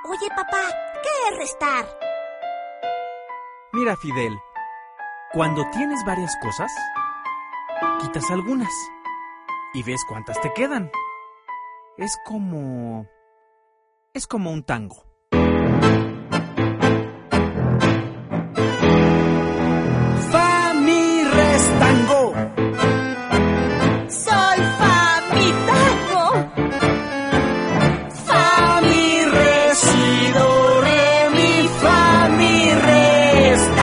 Oye, papá, ¿qué es restar? Mira, Fidel, cuando tienes varias cosas, quitas algunas y ves cuántas te quedan. Es como un tango.